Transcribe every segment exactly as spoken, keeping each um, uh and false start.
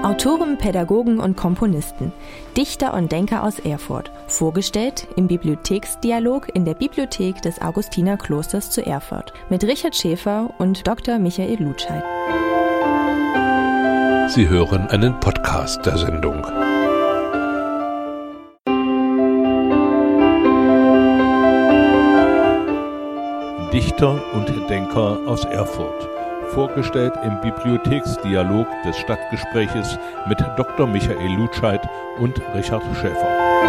Autoren, Pädagogen und Komponisten, Dichter und Denker aus Erfurt, vorgestellt im Bibliotheksdialog in der Bibliothek des Augustinerklosters zu Erfurt mit Richard Schäfer und Doktor Michael Lutscheid. Sie hören einen Podcast der Sendung. Dichter und Denker aus Erfurt. Vorgestellt im Bibliotheksdialog des Stadtgespräches mit Doktor Michael Lutscheid und Richard Schäfer.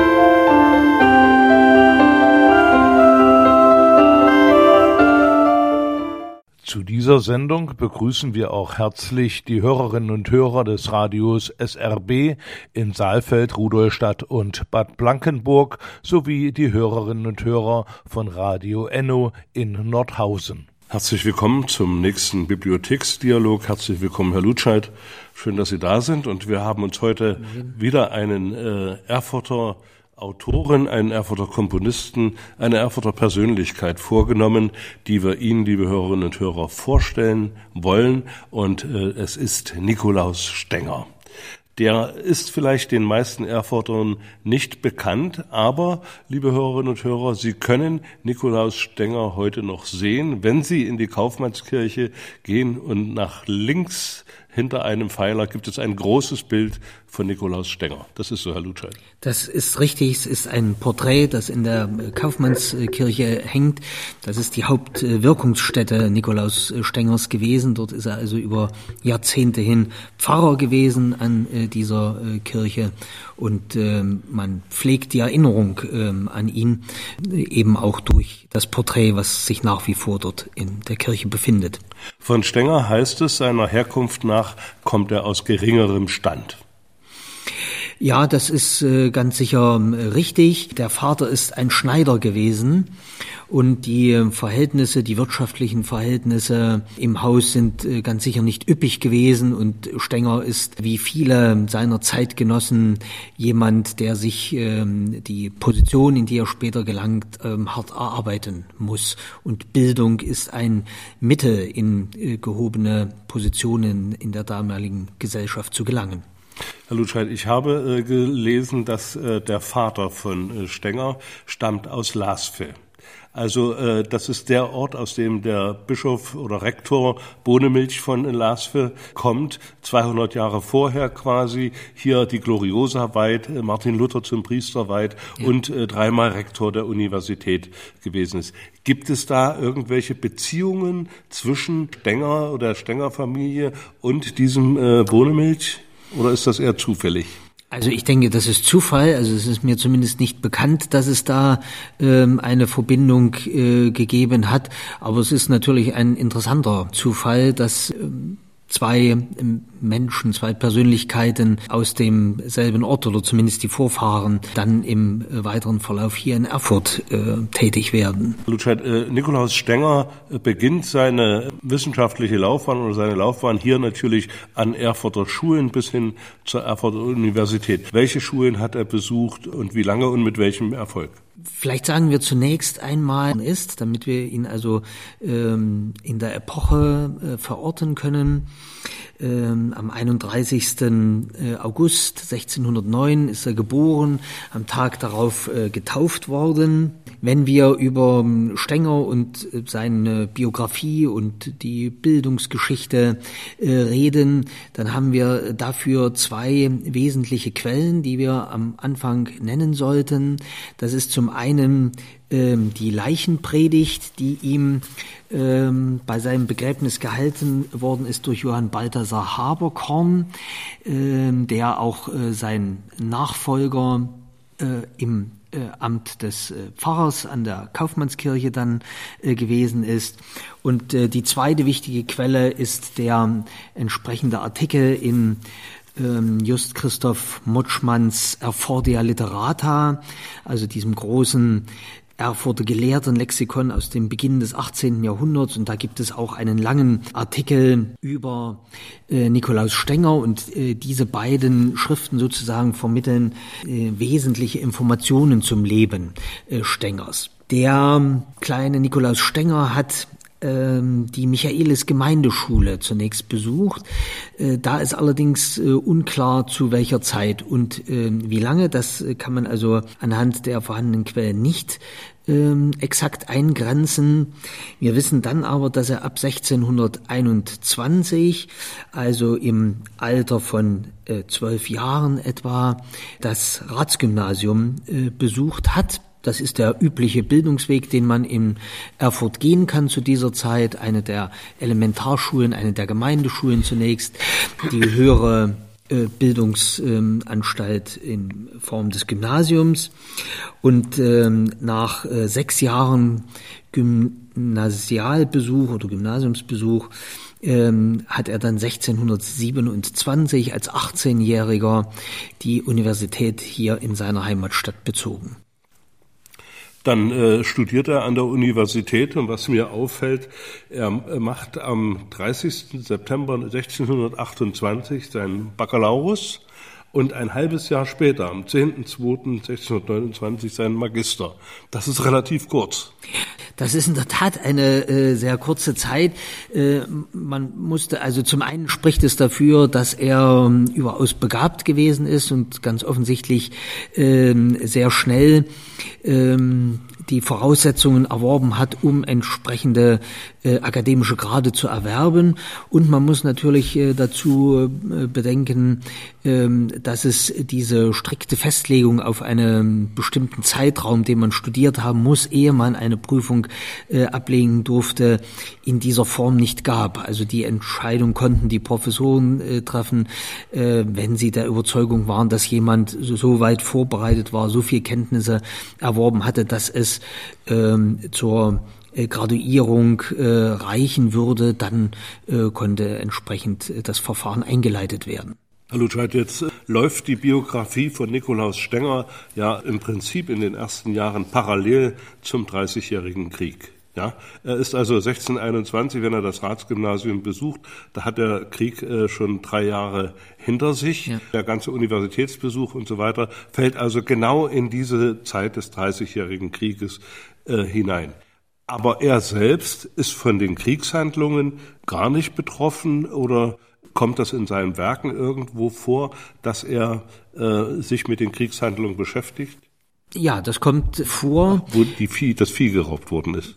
Zu dieser Sendung begrüßen wir auch herzlich die Hörerinnen und Hörer des Radios S R B in Saalfeld, Rudolstadt und Bad Blankenburg sowie die Hörerinnen und Hörer von Radio Enno in Nordhausen. Herzlich willkommen zum nächsten Bibliotheksdialog. Herzlich willkommen, Herr Lutscheid. Schön, dass Sie da sind. Und wir haben uns heute wieder einen äh, Erfurter Autoren, einen Erfurter Komponisten, eine Erfurter Persönlichkeit vorgenommen, die wir Ihnen, liebe Hörerinnen und Hörer, vorstellen wollen. Und äh, es ist Nikolaus Stenger. Der ist vielleicht den meisten Erfurtern nicht bekannt, aber, liebe Hörerinnen und Hörer, Sie können Nikolaus Stenger heute noch sehen, wenn Sie in die Kaufmannskirche gehen und nach links hinter einem Pfeiler gibt es ein großes Bild von Nikolaus Stenger. Das ist so, Herr Lutscheid. Das ist richtig. Es ist ein Porträt, das in der Kaufmannskirche hängt. Das ist die Hauptwirkungsstätte Nikolaus Stengers gewesen. Dort ist er also über Jahrzehnte hin Pfarrer gewesen an dieser Kirche. Und man pflegt die Erinnerung an ihn eben auch durch das Porträt, was sich nach wie vor dort in der Kirche befindet. Von Stenger heißt es, seiner Herkunft nach kommt er aus geringerem Stand. Ja, das ist äh, ganz sicher äh, richtig. Der Vater ist ein Schneider gewesen und die äh, Verhältnisse, die wirtschaftlichen Verhältnisse im Haus sind äh, ganz sicher nicht üppig gewesen und Stenger ist wie viele seiner Zeitgenossen jemand, der sich äh, die Position, in die er später gelangt, äh, hart erarbeiten muss. Und Bildung ist ein Mittel, in äh, gehobene Positionen in der damaligen Gesellschaft zu gelangen. Herr Lutscheid, ich habe äh, gelesen, dass äh, der Vater von äh, Stenger stammt aus Lasve. Also äh, das ist der Ort, aus dem der Bischof oder Rektor Bohnemilch von Lasve kommt, zweihundert Jahre vorher quasi, hier die Gloriosa weiht, äh, Martin Luther zum Priester weiht ja. und äh, dreimal Rektor der Universität gewesen ist. Gibt es da irgendwelche Beziehungen zwischen Stenger oder Stenger-Familie und diesem äh, Bohnemilch? Oder ist das eher zufällig? Also ich denke, das ist Zufall. Also es ist mir zumindest nicht bekannt, dass es da ähm, eine Verbindung äh, gegeben hat. Aber es ist natürlich ein interessanter Zufall, dass ähm, zwei Menschen, zwei Persönlichkeiten aus demselben Ort oder zumindest die Vorfahren dann im weiteren Verlauf hier in Erfurt äh, tätig werden. Lutscheid, äh, Nikolaus Stenger beginnt seine wissenschaftliche Laufbahn oder seine Laufbahn hier natürlich an Erfurter Schulen bis hin zur Erfurter Universität. Welche Schulen hat er besucht und wie lange und mit welchem Erfolg? Vielleicht sagen wir zunächst einmal ist, damit wir ihn also ähm, in der Epoche äh, verorten können. Ähm, am einunddreißigsten August sechzehnhundertneun ist er geboren, am Tag darauf äh, getauft worden. Wenn wir über Stenger und seine Biografie und die Bildungsgeschichte äh, reden, dann haben wir dafür zwei wesentliche Quellen, die wir am Anfang nennen sollten. Das ist zum einen ähm, die Leichenpredigt, die ihm ähm, bei seinem Begräbnis gehalten worden ist durch Johann Balthasar Haberkorn, ähm, der auch äh, sein Nachfolger äh, im Äh, Amt des äh, Pfarrers an der Kaufmannskirche dann äh, gewesen ist. Und äh, die zweite wichtige Quelle ist der entsprechende Artikel in ähm, Just Christoph Motschmanns Erfordia Literata, also diesem großen Erfurter Gelehrtenlexikon aus dem Beginn des achtzehnten Jahrhunderts, und da gibt es auch einen langen Artikel über äh, Nikolaus Stenger, und äh, diese beiden Schriften sozusagen vermitteln äh, wesentliche Informationen zum Leben äh, Stengers. Der kleine Nikolaus Stenger hat die Michaelis Gemeindeschule zunächst besucht. Da ist allerdings unklar, zu welcher Zeit und wie lange. Das kann man also anhand der vorhandenen Quellen nicht exakt eingrenzen. Wir wissen dann aber, dass er ab sechzehnhunderteinundzwanzig, also im Alter von zwölf Jahren etwa, das Ratsgymnasium besucht hat. Das ist der übliche Bildungsweg, den man in Erfurt gehen kann zu dieser Zeit. Eine der Elementarschulen, eine der Gemeindeschulen zunächst, die höhere äh, Bildungsanstalt in Form des Gymnasiums. Und ähm, nach äh, sechs Jahren Gymnasialbesuch oder Gymnasiumsbesuch ähm, hat er dann sechzehnhundertsiebenundzwanzig als achtzehnjähriger die Universität hier in seiner Heimatstadt bezogen. Dann äh, studiert er an der Universität und was mir auffällt, er macht am dreißigsten September sechzehnhundertachtundzwanzig seinen Baccalaureus und ein halbes Jahr später, am zehnten zweiten sechzehnhundertneunundzwanzig, seinen Magister. Das ist relativ kurz. Das ist in der Tat eine äh, sehr kurze Zeit. Äh, man musste, also zum einen spricht es dafür, dass er ähm, überaus begabt gewesen ist und ganz offensichtlich ähm, sehr schnell ähm, die Voraussetzungen erworben hat, um entsprechende äh, akademische Grade zu erwerben. Und man muss natürlich äh, dazu äh, bedenken, äh, dass es diese strikte Festlegung auf einen bestimmten Zeitraum, den man studiert haben muss, ehe man eine Prüfung äh, ablegen durfte, in dieser Form nicht gab. Also die Entscheidung konnten die Professoren äh, treffen, äh, wenn sie der Überzeugung waren, dass jemand so, so weit vorbereitet war, so viel Kenntnisse erworben hatte, dass es ähm, zur äh, Graduierung äh, reichen würde, dann äh, konnte entsprechend äh, das Verfahren eingeleitet werden. Herr Lutscheid, jetzt läuft die Biografie von Nikolaus Stenger ja im Prinzip in den ersten Jahren parallel zum Dreißigjährigen Krieg. Ja, er ist also sechzehnhunderteinundzwanzig, wenn er das Ratsgymnasium besucht, da hat der Krieg äh, schon drei Jahre hinter sich. Ja. Der ganze Universitätsbesuch und so weiter fällt also genau in diese Zeit des Dreißigjährigen Krieges äh, hinein. Aber er selbst ist von den Kriegshandlungen gar nicht betroffen, oder kommt das in seinen Werken irgendwo vor, dass er äh, sich mit den Kriegshandlungen beschäftigt? Ja, das kommt vor. Wo die Vieh, das Vieh geraubt worden ist.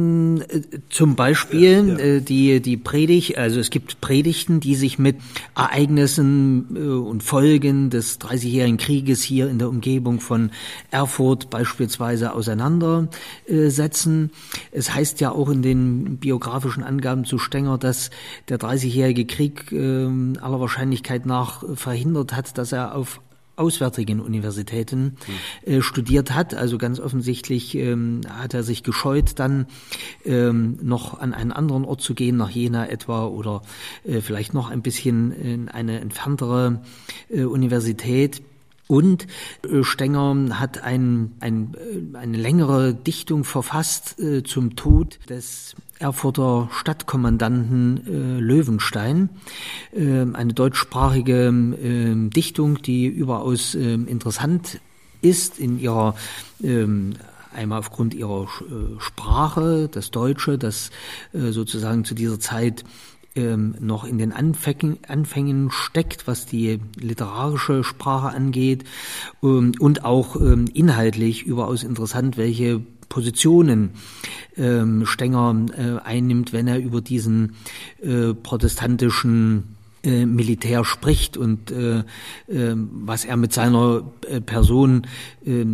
Zum Beispiel ja, ja. die die Predigt, also es gibt Predigten, die sich mit Ereignissen und Folgen des Dreißigjährigen Krieges hier in der Umgebung von Erfurt beispielsweise auseinandersetzen. Es heißt ja auch in den biografischen Angaben zu Stenger, dass der Dreißigjährige Krieg aller Wahrscheinlichkeit nach verhindert hat, dass er auf auswärtigen Universitäten äh, studiert hat. Also ganz offensichtlich ähm, hat er sich gescheut, dann ähm, noch an einen anderen Ort zu gehen, nach Jena etwa, oder äh, vielleicht noch ein bisschen in eine entferntere äh, Universität. Und äh, Stenger hat ein, ein, äh, eine längere Dichtung verfasst äh, zum Tod des Erfurter Stadtkommandanten äh, Löwenstein, äh, eine deutschsprachige äh, Dichtung, die überaus äh, interessant ist in ihrer äh, einmal aufgrund ihrer äh, Sprache, das Deutsche, das äh, sozusagen zu dieser Zeit ähm, noch in den Anfängen, Anfängen steckt, was die literarische Sprache angeht, ähm, und auch ähm, inhaltlich überaus interessant, welche Positionen ähm, Stenger äh, einnimmt, wenn er über diesen äh, protestantischen äh, Militär spricht und äh, äh, was er mit seiner äh, Person äh,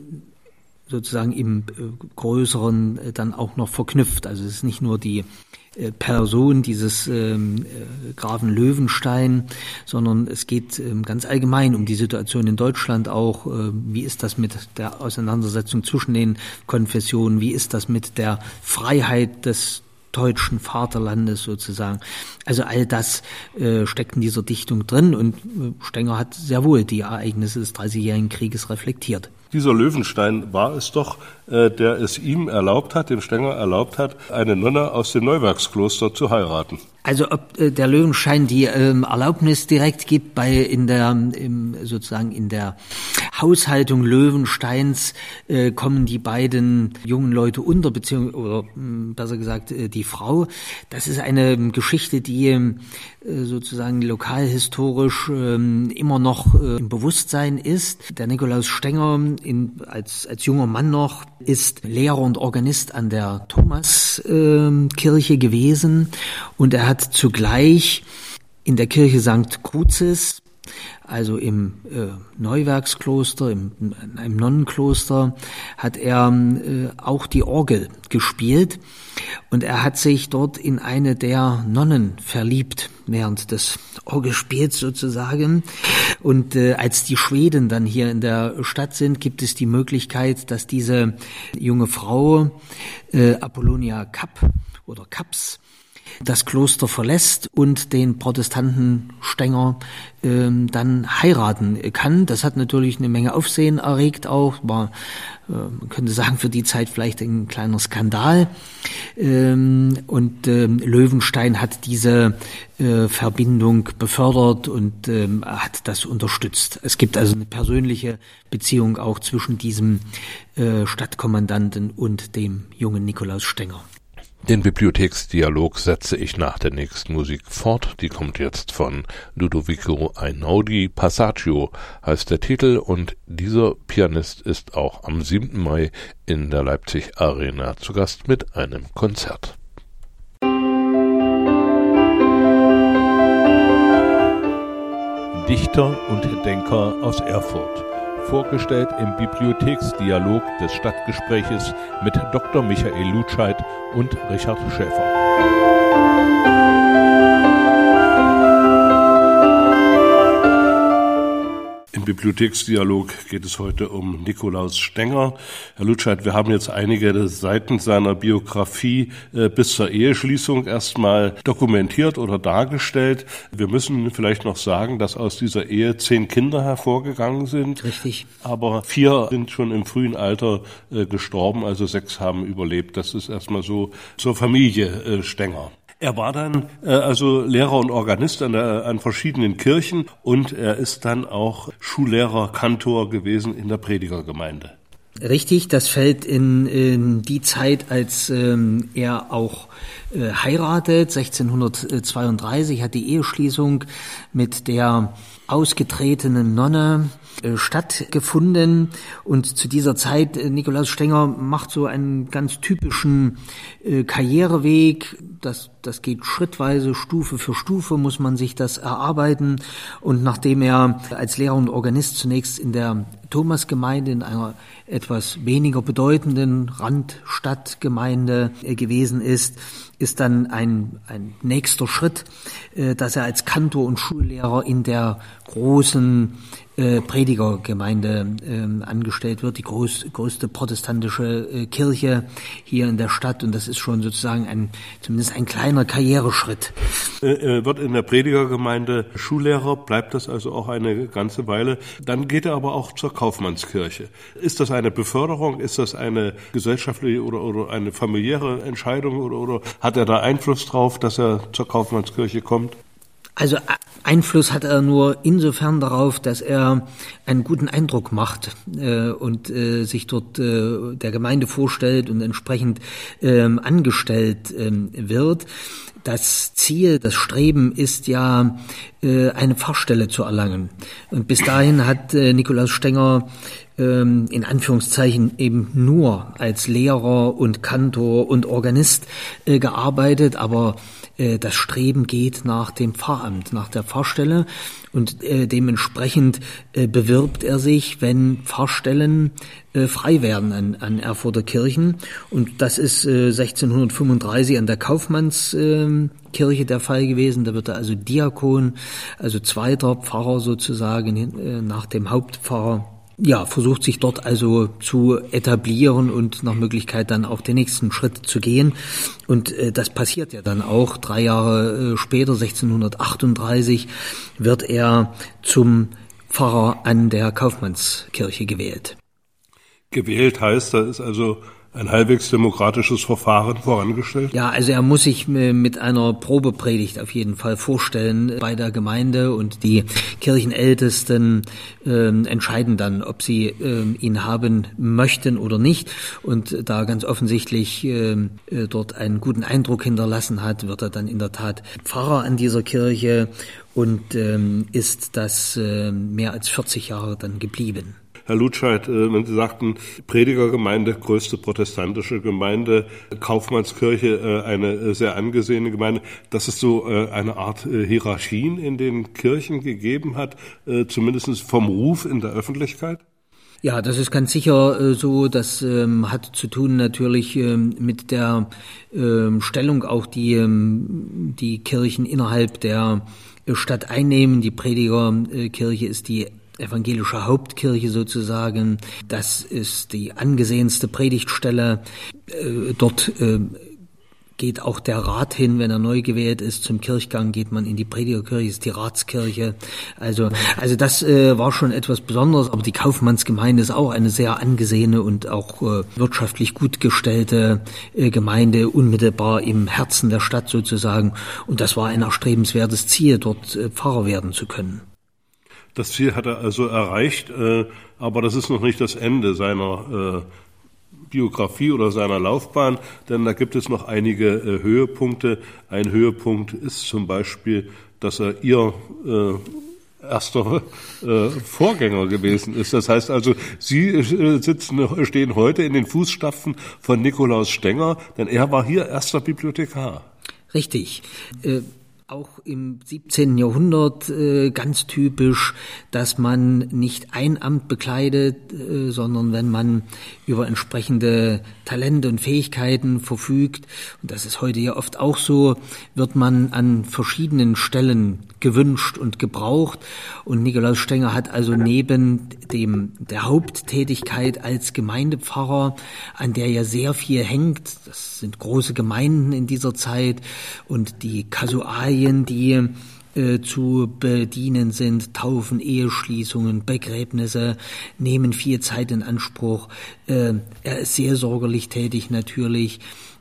sozusagen im äh, Größeren äh, dann auch noch verknüpft. Also es ist nicht nur die äh, Person dieses ähm, äh, Grafen Löwenstein, sondern es geht ähm, ganz allgemein um die Situation in Deutschland auch. Äh, wie ist das mit der Auseinandersetzung zwischen den Konfessionen? Wie ist das mit der Freiheit des deutschen Vaterlandes sozusagen? Also all das äh, steckt in dieser Dichtung drin, und äh, Stenger hat sehr wohl die Ereignisse des Dreißigjährigen Krieges reflektiert. Dieser Löwenstein war es doch, äh, der es ihm erlaubt hat, dem Stenger erlaubt hat, eine Nonne aus dem Neuwerkskloster zu heiraten. Also ob äh, der Löwenstein die ähm, Erlaubnis direkt gibt bei in der im, sozusagen in der Haushaltung Löwensteins äh, kommen die beiden jungen Leute unter, beziehungsweise, oder mh, besser gesagt, äh, die Frau. Das ist eine Geschichte, die äh, sozusagen lokalhistorisch äh, immer noch äh, im Bewusstsein ist. Der Nikolaus Stenger in, als, als junger Mann noch ist Lehrer und Organist an der Thomaskirche äh, gewesen, und er hat zugleich in der Kirche Sankt Crucis, also im äh, Neuwerkskloster, im, in einem Nonnenkloster, hat er äh, auch die Orgel gespielt, und er hat sich dort in eine der Nonnen verliebt während des Orgelspiels sozusagen. Und äh, als die Schweden dann hier in der Stadt sind, gibt es die Möglichkeit, dass diese junge Frau äh, Apollonia Kapp oder Kaps das Kloster verlässt und den Protestanten Stenger ähm, dann heiraten kann. Das hat natürlich eine Menge Aufsehen erregt auch, war, äh, man könnte sagen, für die Zeit vielleicht ein kleiner Skandal. Ähm, und ähm, Löwenstein hat diese äh, Verbindung befördert und ähm, hat das unterstützt. Es gibt also eine persönliche Beziehung auch zwischen diesem äh, Stadtkommandanten und dem jungen Nikolaus Stenger. Den Bibliotheksdialog setze ich nach der nächsten Musik fort. Die kommt jetzt von Ludovico Einaudi. Passaggio heißt der Titel, und dieser Pianist ist auch am siebten Mai in der Leipzig Arena zu Gast mit einem Konzert. Dichter und Denker aus Erfurt. Vorgestellt im Bibliotheksdialog des Stadtgespräches mit Doktor Michael Lutscheid und Richard Schäfer. Im Bibliotheksdialog geht es heute um Nikolaus Stenger. Herr Lutscheid, wir haben jetzt einige Seiten seiner Biografie äh, bis zur Eheschließung erstmal dokumentiert oder dargestellt. Wir müssen vielleicht noch sagen, dass aus dieser Ehe zehn Kinder hervorgegangen sind. Richtig. Aber vier sind schon im frühen Alter äh, gestorben, also sechs haben überlebt. Das ist erstmal so zur Familie äh, Stenger. Er war dann äh, also Lehrer und Organist an, der, an verschiedenen Kirchen, und er ist dann auch Schullehrer, Kantor gewesen in der Predigergemeinde. Richtig, das fällt in, in die Zeit, als ähm, er auch äh, heiratet. sechzehnhundertzweiunddreißig hat die Eheschließung mit der ausgetretenen Nonne äh, stattgefunden, und zu dieser Zeit, äh, Nikolaus Stenger macht so einen ganz typischen äh, Karriereweg. Das, das geht schrittweise, Stufe für Stufe muss man sich das erarbeiten, und nachdem er als Lehrer und Organist zunächst in der Thomasgemeinde, in einer etwas weniger bedeutenden Randstadtgemeinde äh, gewesen ist, ist dann ein, ein nächster Schritt, äh, dass er als Kantor und Schullehrer in der großen äh, Predigergemeinde äh, angestellt wird, die groß, größte protestantische äh, Kirche hier in der Stadt, und das ist schon sozusagen ein, zumindest ein kleiner Karriereschritt. Er wird in der Predigergemeinde Schullehrer, bleibt das also auch eine ganze Weile. Dann geht er aber auch zur Kaufmannskirche. Ist das eine Beförderung? Ist das eine gesellschaftliche oder, oder eine familiäre Entscheidung, oder, oder hat er da Einfluss drauf, dass er zur Kaufmannskirche kommt? Also Einfluss hat er nur insofern darauf, dass er einen guten Eindruck macht äh, und äh, sich dort äh, der Gemeinde vorstellt und entsprechend äh, angestellt äh, wird. Das Ziel, das Streben ist ja, äh, eine Pfarrstelle zu erlangen. Und bis dahin hat äh, Nikolaus Stenger ähm, in Anführungszeichen eben nur als Lehrer und Kantor und Organist äh, gearbeitet, aber äh, das Streben geht nach dem Pfarramt, nach der Pfarrstelle, und äh, dementsprechend äh, bewirbt er sich, wenn Pfarrstellen äh, frei werden an, an Erfurter Kirchen, und das ist äh, sechzehnhundertfünfunddreißig an der Kaufmannskirche äh, der Fall gewesen. Da wird er also Diakon, also zweiter Pfarrer sozusagen äh, nach dem Hauptpfarrer. Ja, versucht sich dort also zu etablieren und nach Möglichkeit dann auch den nächsten Schritt zu gehen. Und äh, das passiert ja dann auch. Drei Jahre äh, später, sechzehnhundertachtunddreißig, wird er zum Pfarrer an der Kaufmannskirche gewählt. Gewählt heißt, da ist also ein halbwegs demokratisches Verfahren vorangestellt? Ja, also er muss sich mit einer Probepredigt auf jeden Fall vorstellen bei der Gemeinde, und die Kirchenältesten äh, entscheiden dann, ob sie äh, ihn haben möchten oder nicht. Und da ganz offensichtlich äh, dort einen guten Eindruck hinterlassen hat, wird er dann in der Tat Pfarrer an dieser Kirche und ähm, ist das äh, mehr als vierzig Jahre dann geblieben. Herr Lutscheid, wenn Sie sagten, Predigergemeinde, größte protestantische Gemeinde, Kaufmannskirche, eine sehr angesehene Gemeinde, dass es so eine Art Hierarchien in den Kirchen gegeben hat, zumindest vom Ruf in der Öffentlichkeit? Ja, das ist ganz sicher äh, so. Das ähm, hat zu tun natürlich ähm, mit der ähm, Stellung, auch die ähm, die Kirchen innerhalb der äh, Stadt einnehmen. Die Predigerkirche ist die evangelische Hauptkirche sozusagen. Das ist die angesehenste Predigtstelle. Äh, dort äh, geht auch der Rat hin, wenn er neu gewählt ist. Zum Kirchgang geht man in die Predigerkirche, ist die Ratskirche. Also, also das äh, war schon etwas Besonderes. Aber die Kaufmannsgemeinde ist auch eine sehr angesehene und auch äh, wirtschaftlich gut gestellte äh, Gemeinde, unmittelbar im Herzen der Stadt sozusagen. Und das war ein erstrebenswertes Ziel, dort äh, Pfarrer werden zu können. Das Ziel hat er also erreicht, äh, aber das ist noch nicht das Ende seiner äh, Biografie oder seiner Laufbahn, denn da gibt es noch einige äh, Höhepunkte. Ein Höhepunkt ist zum Beispiel, dass er ihr äh, erster äh, Vorgänger gewesen ist. Das heißt also, Sie äh, sitzen, stehen heute in den Fußstapfen von Nikolaus Stenger, denn er war hier erster Bibliothekar. Richtig. Äh Auch im siebzehnten Jahrhundert äh, ganz typisch, dass man nicht ein Amt bekleidet, äh, sondern wenn man über entsprechende Talente und Fähigkeiten verfügt, und das ist heute ja oft auch so, wird man an verschiedenen Stellen gewünscht und gebraucht. Und Nikolaus Stenger hat also neben dem der Haupttätigkeit als Gemeindepfarrer, an der ja sehr viel hängt, das sind große Gemeinden in dieser Zeit, und die Kasualien, die äh, zu bedienen sind, Taufen, Eheschließungen, Begräbnisse, nehmen viel Zeit in Anspruch. Äh, er ist sehr sorgerlich tätig natürlich.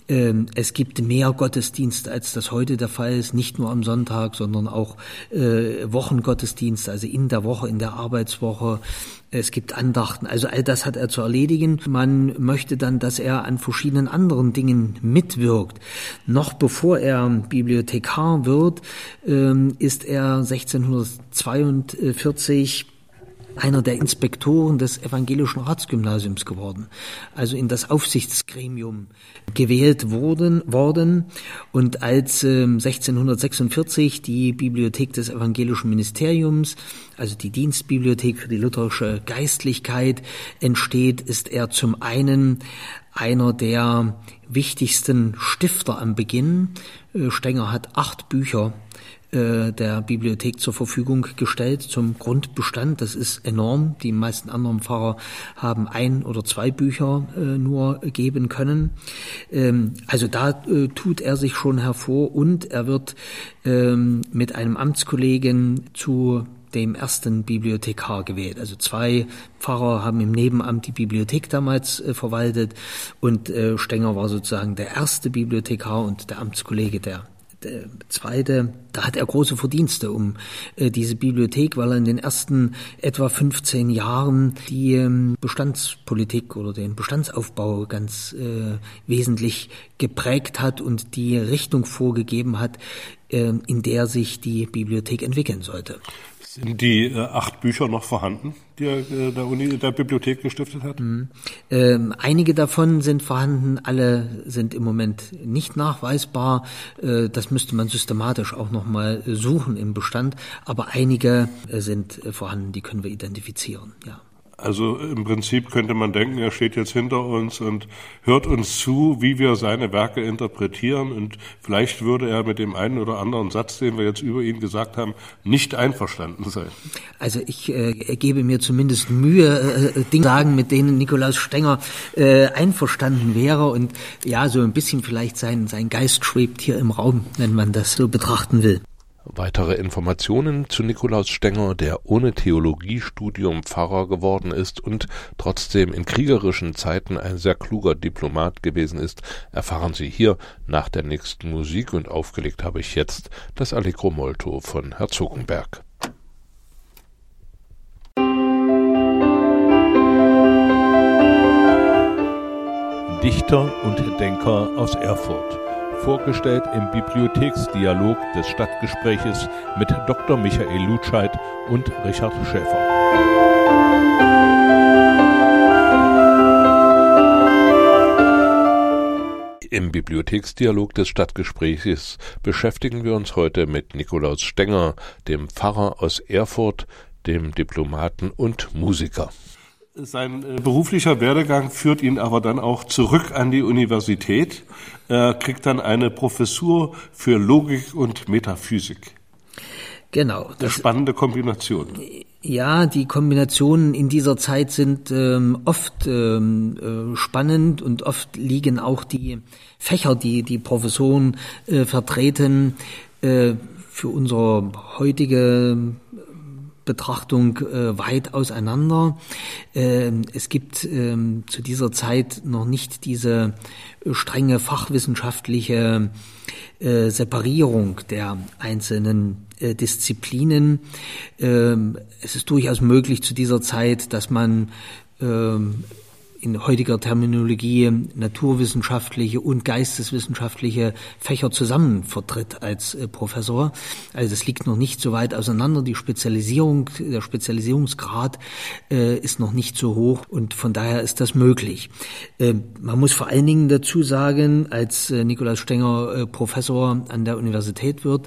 Es gibt mehr Gottesdienste, als das heute der Fall ist, nicht nur am Sonntag, sondern auch äh, Wochengottesdienste, also in der Woche, in der Arbeitswoche. Es gibt Andachten, also all das hat er zu erledigen. Man möchte dann, dass er an verschiedenen anderen Dingen mitwirkt. Noch bevor er Bibliothekar wird, äh, ist er sechzehnhundertzweiundvierzig einer der Inspektoren des evangelischen Ratsgymnasiums geworden, also in das Aufsichtsgremium gewählt worden, worden. Und als äh, sechzehnhundertsechsundvierzig die Bibliothek des evangelischen Ministeriums, also die Dienstbibliothek für die lutherische Geistlichkeit, entsteht, ist er zum einen einer der wichtigsten Stifter am Beginn. Äh, Stenger hat acht Bücher der Bibliothek zur Verfügung gestellt zum Grundbestand. Das ist enorm. Die meisten anderen Pfarrer haben ein oder zwei Bücher äh, nur geben können. Ähm, also da äh, tut er sich schon hervor, und er wird ähm, mit einem Amtskollegen zu dem ersten Bibliothekar gewählt. Also zwei Pfarrer haben im Nebenamt die Bibliothek damals äh, verwaltet, und äh, Stenger war sozusagen der erste Bibliothekar und der Amtskollege der Der zweite, da hat er große Verdienste um äh, diese Bibliothek, weil er in den ersten etwa fünfzehn Jahren die ähm, Bestandspolitik oder den Bestandsaufbau ganz äh, wesentlich geprägt hat und die Richtung vorgegeben hat, äh, in der sich die Bibliothek entwickeln sollte. Sind die äh, acht Bücher noch vorhanden, die er äh, der Uni, der Bibliothek gestiftet hat? Mhm. Ähm, einige davon sind vorhanden, alle sind im Moment nicht nachweisbar. Äh, das müsste man systematisch auch nochmal suchen im Bestand. Aber einige äh, sind äh, vorhanden, die können wir identifizieren, ja. Also im Prinzip könnte man denken, er steht jetzt hinter uns und hört uns zu, wie wir seine Werke interpretieren, und vielleicht würde er mit dem einen oder anderen Satz, den wir jetzt über ihn gesagt haben, nicht einverstanden sein. Also ich äh, gebe mir zumindest Mühe, äh, Dinge sagen, mit denen Nikolaus Stenger äh, einverstanden wäre, und ja, so ein bisschen vielleicht sein, sein Geist schwebt hier im Raum, wenn man das so betrachten will. Weitere Informationen zu Nikolaus Stenger, der ohne Theologiestudium Pfarrer geworden ist und trotzdem in kriegerischen Zeiten ein sehr kluger Diplomat gewesen ist, erfahren Sie hier nach der nächsten Musik, und aufgelegt habe ich jetzt das Allegro Molto von Herzogenberg. Dichter und Denker aus Erfurt. Vorgestellt im Bibliotheksdialog des Stadtgespräches mit Doktor Michael Lutscheid und Richard Schäfer. Im Bibliotheksdialog des Stadtgespräches beschäftigen wir uns heute mit Nikolaus Stenger, dem Pfarrer aus Erfurt, dem Diplomaten und Musiker. Sein äh, beruflicher Werdegang führt ihn aber dann auch zurück an die Universität. Er kriegt dann eine Professur für Logik und Metaphysik. Genau. Eine spannende Kombination. Ja, die Kombinationen in dieser Zeit sind ähm, oft ähm, äh, spannend, und oft liegen auch die Fächer, die die Professoren äh, vertreten, äh, für unsere heutige Betrachtung äh, weit auseinander. Ähm, es gibt ähm, zu dieser Zeit noch nicht diese äh, strenge fachwissenschaftliche äh, Separierung der einzelnen äh, Disziplinen. Ähm, es ist durchaus möglich zu dieser Zeit, dass man ähm, in heutiger Terminologie naturwissenschaftliche und geisteswissenschaftliche Fächer zusammen vertritt als äh, Professor. Also das liegt noch nicht so weit auseinander. Die Spezialisierung, der Spezialisierungsgrad äh, ist noch nicht so hoch, und von daher ist das möglich. Äh, man muss vor allen Dingen dazu sagen, als äh, Nikolaus Stenger äh, Professor an der Universität wird,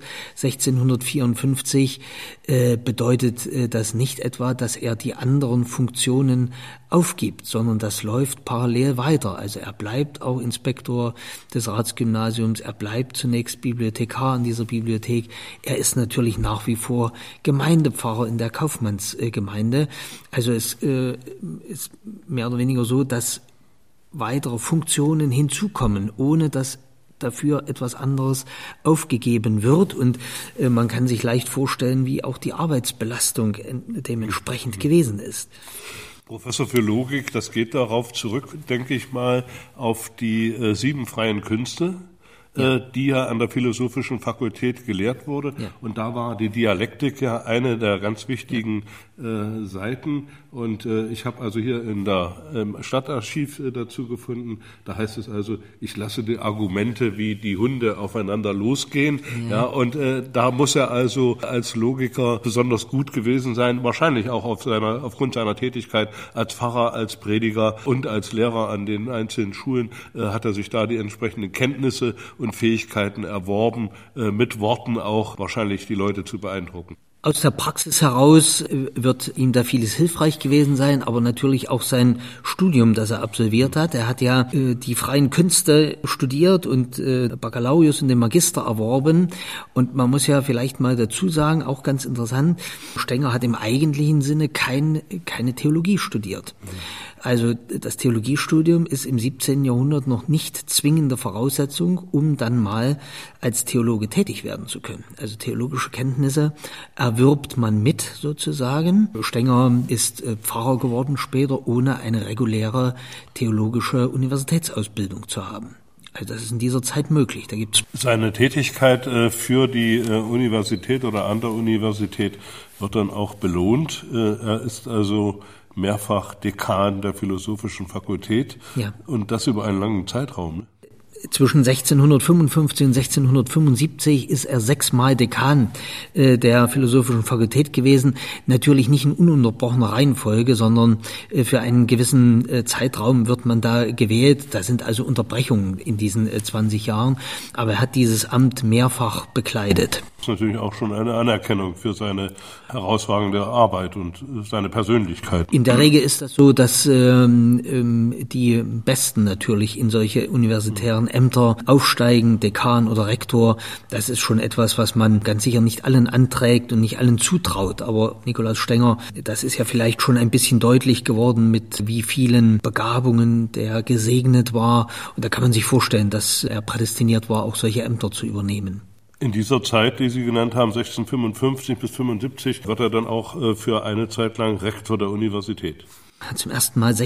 sechzehnhundertvierundfünfzig, äh, bedeutet äh, das nicht etwa, dass er die anderen Funktionen aufgibt, sondern das läuft parallel weiter. Also er bleibt auch Inspektor des Ratsgymnasiums, er bleibt zunächst Bibliothekar an dieser Bibliothek. Er ist natürlich nach wie vor Gemeindepfarrer in der Kaufmannsgemeinde. Also es äh, ist mehr oder weniger so, dass weitere Funktionen hinzukommen, ohne dass dafür etwas anderes aufgegeben wird, und äh, man kann sich leicht vorstellen, wie auch die Arbeitsbelastung dementsprechend gewesen ist. Professor für Logik, das geht darauf zurück, denke ich mal, auf die äh, sieben freien Künste, ja. äh, die ja an der Philosophischen Fakultät gelehrt wurde. Ja. Und da war die Dialektik ja eine der ganz wichtigen äh, Seiten. Und äh, ich habe also hier in der ähm, Stadtarchiv äh, dazu gefunden, da heißt es also, ich lasse die Argumente wie die Hunde aufeinander losgehen. Ja, ja und äh, da muss er also als Logiker besonders gut gewesen sein, wahrscheinlich auch auf seiner, aufgrund seiner Tätigkeit als Pfarrer, als Prediger und als Lehrer an den einzelnen Schulen äh, hat er sich da die entsprechenden Kenntnisse und Fähigkeiten erworben, äh, mit Worten auch wahrscheinlich die Leute zu beeindrucken. Aus der Praxis heraus wird ihm da vieles hilfreich gewesen sein, aber natürlich auch sein Studium, das er absolviert hat. Er hat ja äh, die freien Künste studiert und äh, Baccalaureus und den Magister erworben. Und man muss ja vielleicht mal dazu sagen, auch ganz interessant, Stenger hat im eigentlichen Sinne kein, keine Theologie studiert. Also das Theologiestudium ist im siebzehnten Jahrhundert noch nicht zwingende Voraussetzung, um dann mal als Theologe tätig werden zu können. Also theologische Kenntnisse erwirbt man mit sozusagen. Stenger ist Pfarrer geworden später, ohne eine reguläre theologische Universitätsausbildung zu haben. Also das ist in dieser Zeit möglich. Da gibt's Seine Tätigkeit äh, für die äh, Universität oder an der Universität wird dann auch belohnt. Äh, er ist also mehrfach Dekan der Philosophischen Fakultät, ja. Und das über einen langen Zeitraum. Zwischen sechzehnhundertfünfundfünfzig und sechzehnhundertfünfundsiebzig ist er sechsmal Dekan äh, der Philosophischen Fakultät gewesen. Natürlich nicht in ununterbrochener Reihenfolge, sondern äh, für einen gewissen äh, Zeitraum wird man da gewählt. Da sind also Unterbrechungen in diesen äh, zwanzig Jahren. Aber er hat dieses Amt mehrfach bekleidet. Das ist natürlich auch schon eine Anerkennung für seine herausragende Arbeit und seine Persönlichkeit. In der Regel ist das so, dass ähm, ähm, die Besten natürlich in solche universitären Ämter aufsteigen, Dekan oder Rektor. Das ist schon etwas, was man ganz sicher nicht allen anträgt und nicht allen zutraut. Aber Nikolaus Stenger, das ist ja vielleicht schon ein bisschen deutlich geworden, mit wie vielen Begabungen der gesegnet war. Und da kann man sich vorstellen, dass er prädestiniert war, auch solche Ämter zu übernehmen. In dieser Zeit, die Sie genannt haben, sechzehnhundertfünfundfünfzig bis fünfundsiebzig, wird er dann auch für eine Zeit lang Rektor der Universität. Zum ersten Mal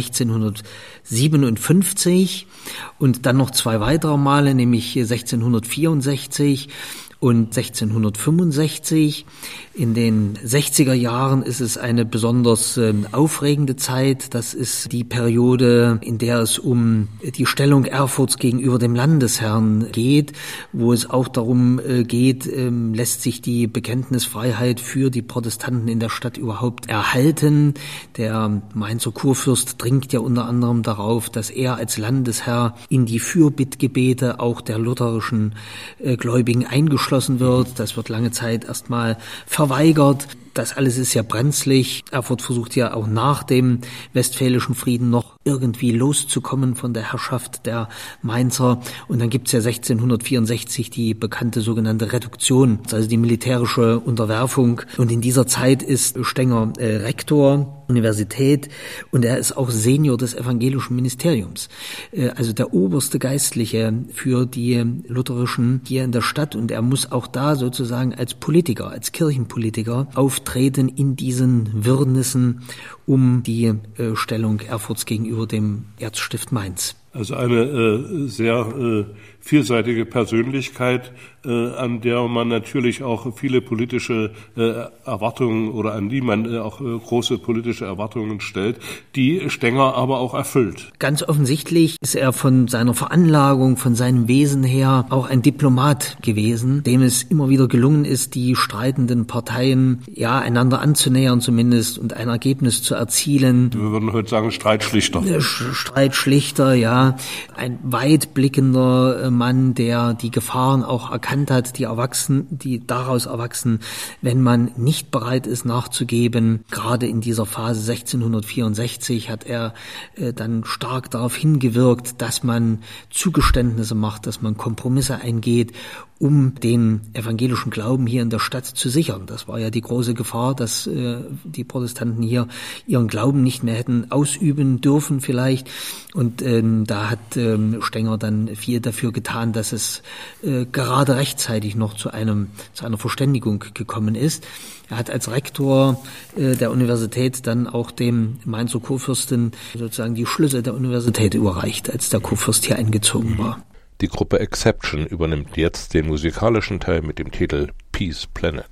sechzehnhundertsiebenundfünfzig und dann noch zwei weitere Male, nämlich sechzehnhundertvierundsechzig und sechzehnhundertfünfundsechzig. In den sechziger Jahren ist es eine besonders äh, aufregende Zeit. Das ist die Periode, in der es um die Stellung Erfurts gegenüber dem Landesherrn geht, wo es auch darum äh, geht, äh, lässt sich die Bekenntnisfreiheit für die Protestanten in der Stadt überhaupt erhalten. Der Mainzer Kurfürst dringt ja unter anderem darauf, dass er als Landesherr in die Fürbittgebete auch der lutherischen äh, Gläubigen eingeschlossen wird. Das wird lange Zeit erstmal verweigert. Das alles ist ja brenzlig. Erfurt versucht ja auch nach dem Westfälischen Frieden noch irgendwie loszukommen von der Herrschaft der Mainzer. Und dann gibt's ja sechzehnhundertvierundsechzig die bekannte sogenannte Reduktion, also die militärische Unterwerfung. Und in dieser Zeit ist Stenger äh, Rektor Universität und er ist auch Senior des evangelischen Ministeriums. Äh, also der oberste Geistliche für die Lutherischen hier in der Stadt. Und er muss auch da sozusagen als Politiker, als Kirchenpolitiker auf treten in diesen Wirrnissen um die äh, Stellung Erfurts gegenüber dem Erzstift Mainz. Also eine äh, sehr äh, vielseitige Persönlichkeit, äh, an der man natürlich auch viele politische äh, Erwartungen oder an die man äh, auch äh, große politische Erwartungen stellt, die Stenger aber auch erfüllt. Ganz offensichtlich ist er von seiner Veranlagung, von seinem Wesen her auch ein Diplomat gewesen, dem es immer wieder gelungen ist, die streitenden Parteien ja einander anzunähern zumindest und ein Ergebnis zu erzielen. Wir würden heute sagen Streitschlichter. Streitschlichter, ja. Ein weitblickender Mann, der die Gefahren auch erkannt hat, die erwachsen, die daraus erwachsen, wenn man nicht bereit ist nachzugeben. Gerade in dieser Phase sechzehnhundertvierundsechzig hat er äh, dann stark darauf hingewirkt, dass man Zugeständnisse macht, dass man Kompromisse eingeht, um den evangelischen Glauben hier in der Stadt zu sichern. Das war ja die große Gefahr, dass äh, die Protestanten hier ihren Glauben nicht mehr hätten ausüben dürfen vielleicht. Und ähm, da hat ähm, Stenger dann viel dafür getan, dass es äh, gerade rechtzeitig noch zu einem zu einer Verständigung gekommen ist. Er hat als Rektor äh, der Universität dann auch dem Mainzer Kurfürsten sozusagen die Schlüssel der Universität überreicht, als der Kurfürst hier eingezogen war. Die Gruppe Exception übernimmt jetzt den musikalischen Teil mit dem Titel Peace Planet.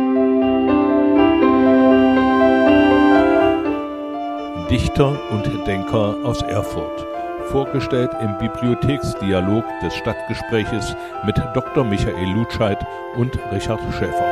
Dichter und Denker aus Erfurt. Vorgestellt im Bibliotheksdialog des Stadtgespräches mit Doktor Michael Lutscheid und Richard Schäfer.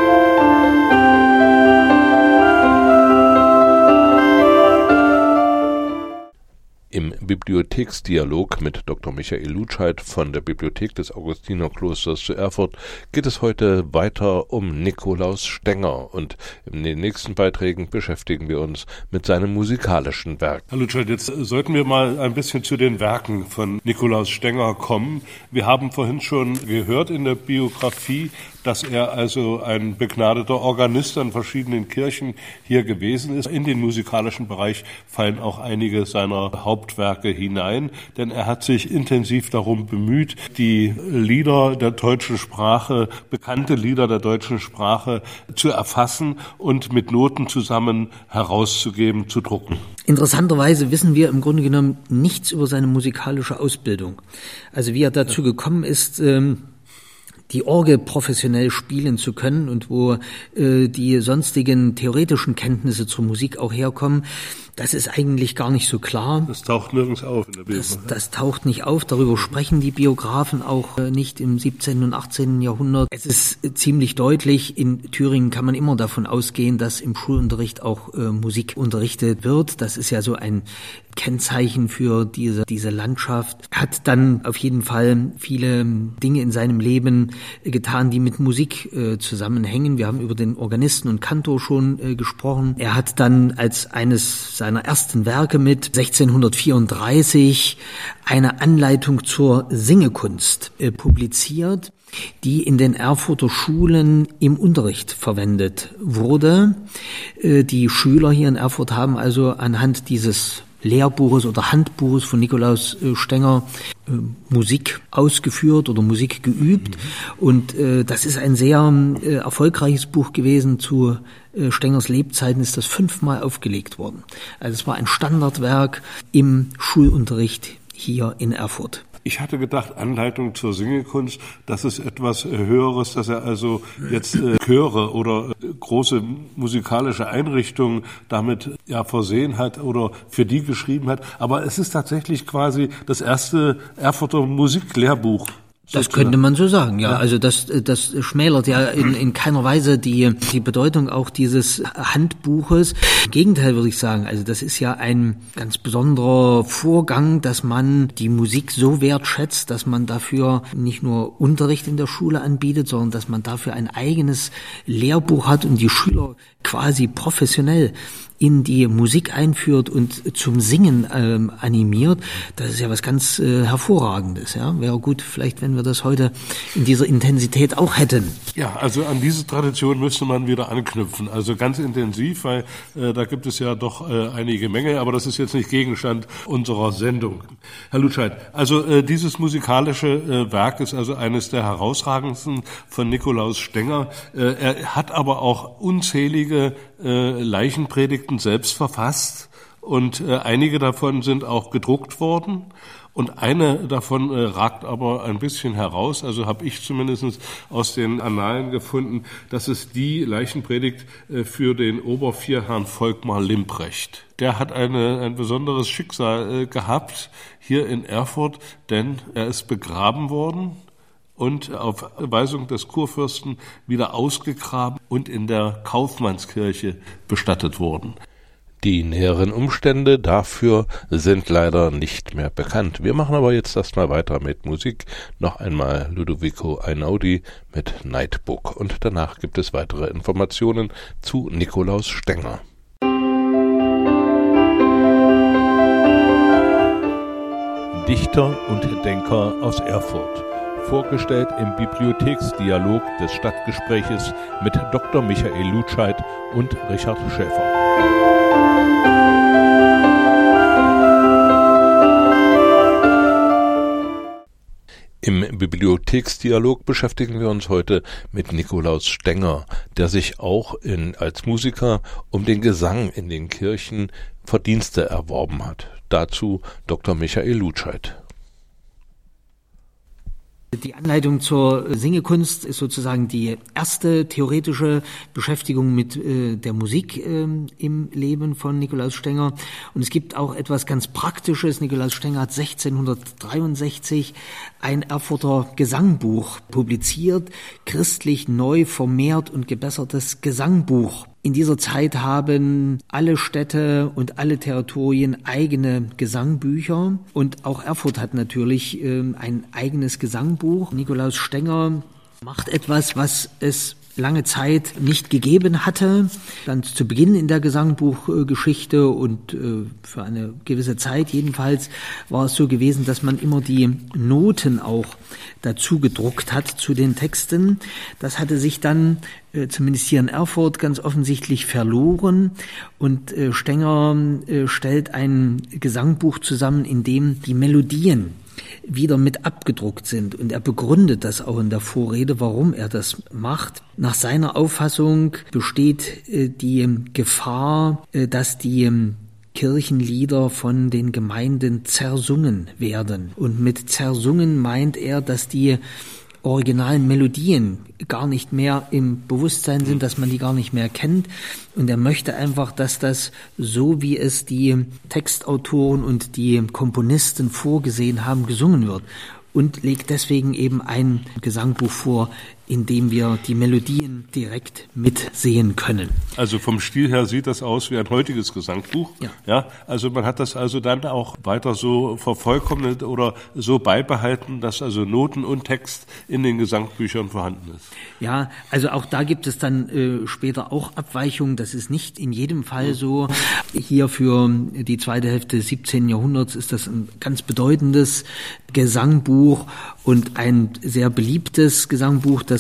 Im Bibliotheksdialog mit Doktor Michael Lutscheid von der Bibliothek des Augustinerklosters zu Erfurt geht es heute weiter um Nikolaus Stenger und in den nächsten Beiträgen beschäftigen wir uns mit seinem musikalischen Werk. Herr Lutscheid, jetzt sollten wir mal ein bisschen zu den Werken von Nikolaus Stenger kommen. Wir haben vorhin schon gehört in der Biografie, dass er also ein begnadeter Organist an verschiedenen Kirchen hier gewesen ist. In den musikalischen Bereich fallen auch einige seiner Hauptwerke hinein, denn er hat sich intensiv darum bemüht, die Lieder der deutschen Sprache, bekannte Lieder der deutschen Sprache zu erfassen und mit Noten zusammen herauszugeben, zu drucken. Interessanterweise wissen wir im Grunde genommen nichts über seine musikalische Ausbildung. Also wie er dazu gekommen ist, ähm die Orgel professionell spielen zu können und wo äh, die sonstigen theoretischen Kenntnisse zur Musik auch herkommen, das ist eigentlich gar nicht so klar. Das taucht nirgends auf in der Biografie. Das, das taucht nicht auf, darüber sprechen die Biografen auch äh, nicht im siebzehnten und achtzehnten Jahrhundert. Es ist äh, ziemlich deutlich, in Thüringen kann man immer davon ausgehen, dass im Schulunterricht auch äh, Musik unterrichtet wird. Das ist ja so ein Kennzeichen für diese, diese Landschaft. Er hat dann auf jeden Fall viele Dinge in seinem Leben getan, die mit Musik äh, zusammenhängen. Wir haben über den Organisten und Kantor schon äh, gesprochen. Er hat dann als eines seiner ersten Werke mit sechzehnhundertvierunddreißig eine Anleitung zur Singekunst äh, publiziert, die in den Erfurter Schulen im Unterricht verwendet wurde. Äh, die Schüler hier in Erfurt haben also anhand dieses Lehrbuches oder Handbuches von Nikolaus Stenger äh, Musik ausgeführt oder Musik geübt. Mhm. Und äh, das ist ein sehr äh, erfolgreiches Buch gewesen. Zu äh, Stengers Lebzeiten ist das fünfmal aufgelegt worden. Also es war ein Standardwerk im Schulunterricht hier in Erfurt. Ich hatte gedacht, Anleitung zur Singekunst, das ist etwas Höheres, dass er also jetzt äh, Chöre oder äh, große musikalische Einrichtungen damit ja versehen hat oder für die geschrieben hat. Aber es ist tatsächlich quasi das erste Erfurter Musiklehrbuch. Das könnte man so sagen, ja. Also das, das schmälert ja in, in keiner Weise die, die Bedeutung auch dieses Handbuches. Im Gegenteil würde ich sagen, also das ist ja ein ganz besonderer Vorgang, dass man die Musik so wertschätzt, dass man dafür nicht nur Unterricht in der Schule anbietet, sondern dass man dafür ein eigenes Lehrbuch hat und die Schüler quasi professionell in die Musik einführt und zum Singen ähm, animiert. Das ist ja was ganz äh, Hervorragendes. Ja, wäre gut, vielleicht, wenn wir das heute in dieser Intensität auch hätten. Ja, also an diese Tradition müsste man wieder anknüpfen. Also ganz intensiv, weil äh, da gibt es ja doch äh, einige Menge, aber das ist jetzt nicht Gegenstand unserer Sendung. Herr Lutscheid, also äh, dieses musikalische äh, Werk ist also eines der herausragendsten von Nikolaus Stenger. Äh, er hat aber auch unzählige äh, Leichenpredigten selbst verfasst und äh, einige davon sind auch gedruckt worden und eine davon äh, ragt aber ein bisschen heraus, also habe ich zumindest aus den Annalen gefunden, das ist die Leichenpredigt äh, für den Obervierherrn Volkmar Limprecht. Der hat eine, ein besonderes Schicksal äh, gehabt hier in Erfurt, denn er ist begraben worden und auf Weisung des Kurfürsten wieder ausgegraben und in der Kaufmannskirche bestattet worden. Die näheren Umstände dafür sind leider nicht mehr bekannt. Wir machen aber jetzt erstmal weiter mit Musik. Noch einmal Ludovico Einaudi mit Nightbook und danach gibt es weitere Informationen zu Nikolaus Stenger. Dichter und Denker aus Erfurt. Vorgestellt im Bibliotheksdialog des Stadtgespräches mit Doktor Michael Lutscheid und Richard Schäfer. Im Bibliotheksdialog beschäftigen wir uns heute mit Nikolaus Stenger, der sich auch in, als Musiker um den Gesang in den Kirchen Verdienste erworben hat. Dazu Doktor Michael Lutscheid. Die Anleitung zur Singekunst ist sozusagen die erste theoretische Beschäftigung mit äh, der Musik äh, im Leben von Nikolaus Stenger. Und es gibt auch etwas ganz Praktisches. Nikolaus Stenger hat sechzehnhundertdreiundsechzig ein Erfurter Gesangbuch publiziert, christlich neu vermehrt und gebessertes Gesangbuch. In dieser Zeit haben alle Städte und alle Territorien eigene Gesangbücher und auch Erfurt hat natürlich äh, ein eigenes Gesangbuch. Nikolaus Stenger macht etwas, was es lange Zeit nicht gegeben hatte. Dann zu Beginn in der Gesangbuchgeschichte und äh, für eine gewisse Zeit jedenfalls war es so gewesen, dass man immer die Noten auch dazu gedruckt hat zu den Texten. Das hatte sich dann äh, zumindest hier in Erfurt ganz offensichtlich verloren und äh, Stenger äh, stellt ein Gesangbuch zusammen, in dem die Melodien wieder mit abgedruckt sind. Und er begründet das auch in der Vorrede, warum er das macht. Nach seiner Auffassung besteht äh, die Gefahr, äh, dass die äh, Kirchenlieder von den Gemeinden zersungen werden. Und mit zersungen meint er, dass die originalen Melodien gar nicht mehr im Bewusstsein sind, dass man die gar nicht mehr kennt. Und er möchte einfach, dass das so, wie es die Textautoren und die Komponisten vorgesehen haben, gesungen wird. Und legt deswegen eben ein Gesangbuch vor, in dem wir die Melodien direkt mitsehen können. Also vom Stil her sieht das aus wie ein heutiges Gesangbuch. Ja. Ja, also man hat das also dann auch weiter so vervollkommnet oder so beibehalten, dass also Noten und Text in den Gesangbüchern vorhanden ist. Ja, also auch da gibt es dann äh, später auch Abweichungen. Das ist nicht in jedem Fall so. Hier für die zweite Hälfte des siebzehnten Jahrhunderts ist das ein ganz bedeutendes Gesangbuch und ein sehr beliebtes Gesangbuch, das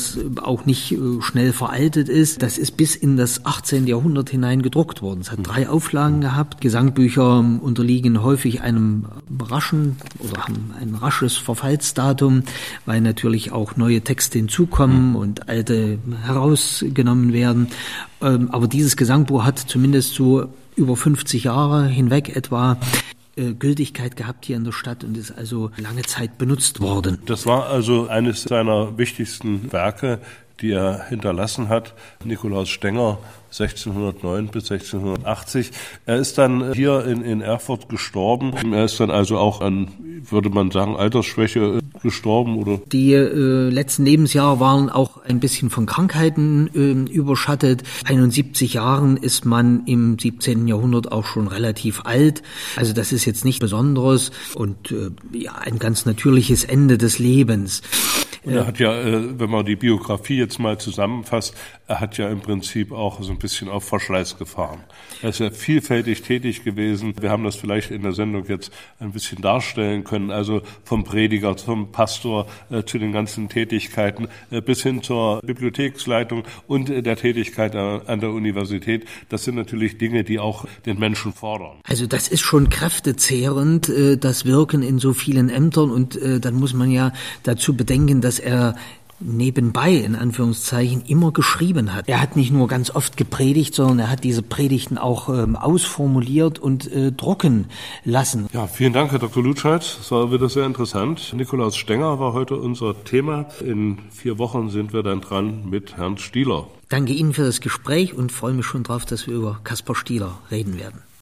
das auch nicht schnell veraltet ist. Das ist bis in das achtzehnte Jahrhundert hinein gedruckt worden. Es hat drei Auflagen gehabt. Gesangbücher unterliegen häufig einem raschen oder haben ein rasches Verfallsdatum, weil natürlich auch neue Texte hinzukommen und alte herausgenommen werden. Aber dieses Gesangbuch hat zumindest so über fünfzig Jahre hinweg etwa Gültigkeit gehabt hier in der Stadt und ist also lange Zeit benutzt worden. Das war also eines seiner wichtigsten Werke, die er hinterlassen hat, Nikolaus Stenger, sechzehnhundertneun bis sechzehnhundertachtzig. Er ist dann hier in, in Erfurt gestorben. Er ist dann also auch an, würde man sagen, Altersschwäche gestorben, oder? Die äh, letzten Lebensjahre waren auch ein bisschen von Krankheiten äh, überschattet. einundsiebzig Jahren ist man im siebzehnten Jahrhundert auch schon relativ alt. Also das ist jetzt nichts Besonderes und äh, ja, ein ganz natürliches Ende des Lebens. Und er hat ja, äh, wenn man die Biografie jetzt mal zusammenfasst, er hat ja im Prinzip auch so ein bisschen auf Verschleiß gefahren. Er ist ja vielfältig tätig gewesen. Wir haben das vielleicht in der Sendung jetzt ein bisschen darstellen können. Also vom Prediger zum Pastor äh, zu den ganzen Tätigkeiten äh, bis hin zur Bibliotheksleitung und äh, der Tätigkeit äh, an der Universität. Das sind natürlich Dinge, die auch den Menschen fordern. Also das ist schon kräftezehrend, äh, das Wirken in so vielen Ämtern. Und äh, dann muss man ja dazu bedenken, dass er nebenbei, in Anführungszeichen, immer geschrieben hat. Er hat nicht nur ganz oft gepredigt, sondern er hat diese Predigten auch ähm, ausformuliert und äh, drucken lassen. Ja, vielen Dank, Herr Doktor Lutscheid. Das war wieder sehr interessant. Nikolaus Stenger war heute unser Thema. In vier Wochen sind wir dann dran mit Herrn Stieler. Danke Ihnen für das Gespräch und freue mich schon drauf, dass wir über Kaspar Stieler reden werden.